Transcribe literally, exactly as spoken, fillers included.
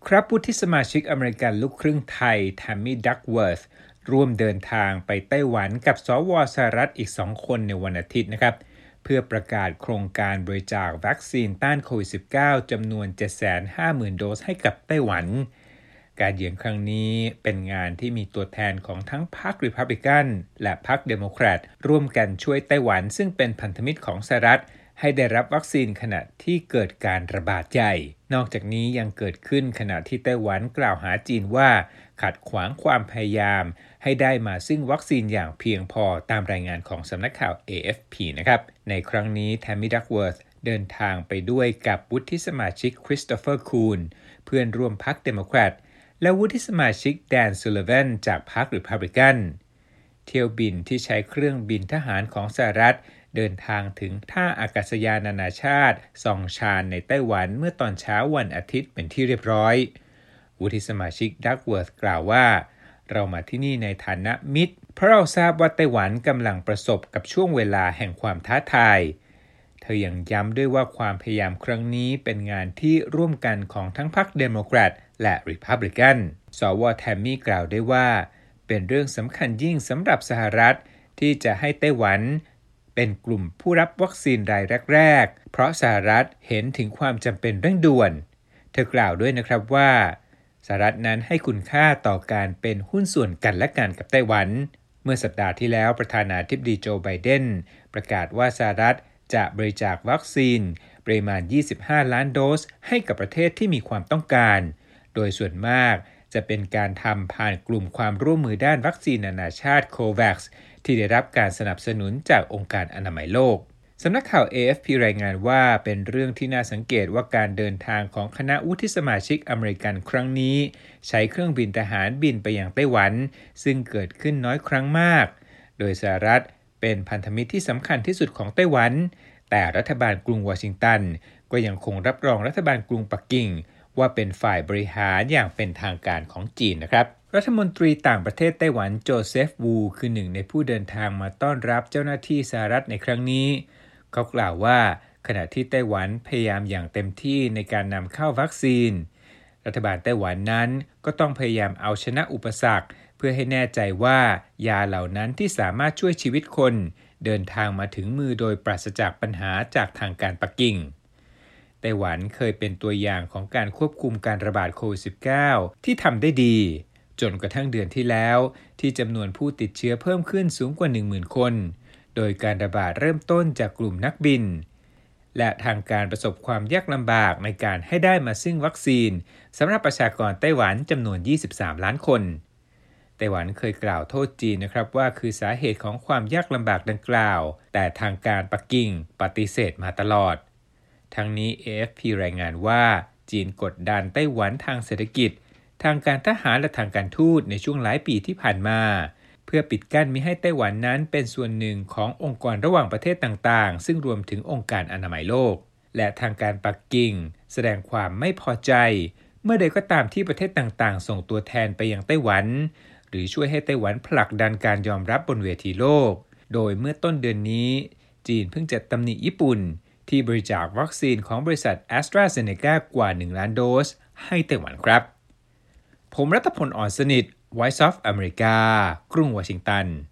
ครับวุฒิสมาชิกอเมริกันลูกครึ่งไทยแทมมี่ดักเวิร์ธร่วมเดินทางไปไต้หวันกับสวสหรัฐอีกสองคนในวันอาทิตย์นะครับเพื่อประกาศโครงการบริจาควัคซีนต้านโควิด สิบเก้า จำนวน เจ็ดแสนห้าหมื่น โดสให้กับไต้หวันการเยือนครั้งนี้เป็นงานที่มีตัวแทนของทั้งพรรครีพับลิกันและพรรคเดโมแครตร่วมกันช่วยไต้หวันซึ่งเป็นพันธมิตรของสหรัฐให้ได้รับวัคซีนขณะที่เกิดการระบาดใหญ่นอกจากนี้ยังเกิดขึ้นขณะที่ไต้หวันกล่าวหาจีนว่าขัดขวางความพยายามให้ได้มาซึ่งวัคซีนอย่างเพียงพอตามรายงานของสำนักข่าว เอ เอฟ พี นะครับในครั้งนี้แทมมี่ดักเวิร์ธเดินทางไปด้วยกับวุฒิสมาชิกคริสโตเฟอร์คูนเพื่อนร่วมพรรคเดโมแครตและวุฒิสมาชิกแดนซูลิวันจากพรรครีพับลิกันเที่ยวบินที่ใช้เครื่องบินทหารของสหรัฐเดินทางถึงท่าอากาศยานนานาชาติซองชานในไต้หวันเมื่อตอนเช้าวันอาทิตย์เป็นที่เรียบร้อยวุฒิสมาชิกดักเวิร์ธกล่าวว่าเรามาที่นี่ในฐานะมิตรเพราะเราทราบว่าไต้หวันกำลังประสบกับช่วงเวลาแห่งความท้าทายเธอยังย้ำด้วยว่าความพยายามครั้งนี้เป็นงานที่ร่วมกันของทั้งพรรคเดโมแครตและรีพับลิกันสวแทมมี่กล่าวได้ว่าเป็นเรื่องสำคัญยิ่งสำหรับสหรัฐที่จะให้ไต้หวันเป็นกลุ่มผู้รับวัคซีนรายแรกๆเพราะสหรัฐเห็นถึงความจำเป็นเร่งด่วนเธอกล่าวด้วยนะครับว่าสหรัฐนั้นให้คุณค่าต่อการเป็นหุ้นส่วนกันและกันกับไต้หวันเมื่อสัปดาห์ที่แล้วประธานาธิบดีโจไบเดนประกาศว่าสหรัฐจะบริจาควัคซีนปริมาณยี่สิบห้าล้านโดสให้กับประเทศที่มีความต้องการโดยส่วนมากจะเป็นการทำผ่านกลุ่มความร่วมมือด้านวัคซีนนานาชาติโควัคซ์ที่ได้รับการสนับสนุนจากองค์การอนามัยโลกสำนักข่าว เอ เอฟ พี รายงานว่าเป็นเรื่องที่น่าสังเกตว่าการเดินทางของคณะวุฒิสมาชิกอเมริกันครั้งนี้ใช้เครื่องบินทหารบินไปยังไต้หวันซึ่งเกิดขึ้นน้อยครั้งมากโดยสหรัฐเป็นพันธมิตรที่สำคัญที่สุดของไต้หวันแต่รัฐบาลกรุงวอชิงตันก็ยังคงรับรองรัฐบาลกรุงปักกิ่งว่าเป็นฝ่ายบริหารอย่างเป็นทางการของจีนนะครับรัฐมนตรีต่างประเทศไต้หวันโจเซฟวูคือหนึ่งในผู้เดินทางมาต้อนรับเจ้าหน้าที่สหรัฐในครั้งนี้เขากล่าวว่าขณะที่ไต้หวันพยายามอย่างเต็มที่ในการนำเข้าวัคซีนรัฐบาลไต้หวันนั้นก็ต้องพยายามเอาชนะอุปสรรคเพื่อให้แน่ใจว่ายาเหล่านั้นที่สามารถช่วยชีวิตคนเดินทางมาถึงมือโดยปราศจากปัญหาจากทางการปักกิ่งไต้หวันเคยเป็นตัวอย่างของการควบคุมการระบาดโควิด สิบเก้า ที่ทำได้ดีจนกระทั่งเดือนที่แล้วที่จำนวนผู้ติดเชื้อเพิ่มขึ้นสูงกว่า หนึ่งหมื่น คนโดยการระบาดเริ่มต้นจากกลุ่มนักบินและทางการประสบความยากลำบากในการให้ได้มาซึ่งวัคซีนสำหรับประชากรไต้หวันจำนวนยี่สิบสามล้านคนไต้หวันเคยกล่าวโทษจีนนะครับว่าคือสาเหตุของความยากลำบากดังกล่าวแต่ทางการปักกิ่งปฏิเสธมาตลอดทั้งนี้ เอ เอฟ พี รายงานว่าจีนกดดันไต้หวันทางเศรษฐกิจทางการทหารและทางการทูตในช่วงหลายปีที่ผ่านมาเพื่อปิดกั้นมิให้ไต้หวันนั้นเป็นส่วนหนึ่งขององค์กรระหว่างประเทศต่างๆซึ่งรวมถึงองค์การอนามัยโลกและทางการปักกิ่งแสดงความไม่พอใจเมื่อใดก็ตามที่ประเทศต่างๆส่งตัวแทนไปยังไต้หวันหรือช่วยให้ไต้หวันผลักดันการยอมรับบนเวทีโลกโดยเมื่อต้นเดือนนี้จีนเพิ่งจะตำหนิญี่ปุ่นที่บริจาควัคซีนของบริษัท AstraZeneca กว่าหนึ่งล้านโดสให้ไต้หวันครับผมรัตพล อ่อนสนิท Voice of America กรุงวอชิงตัน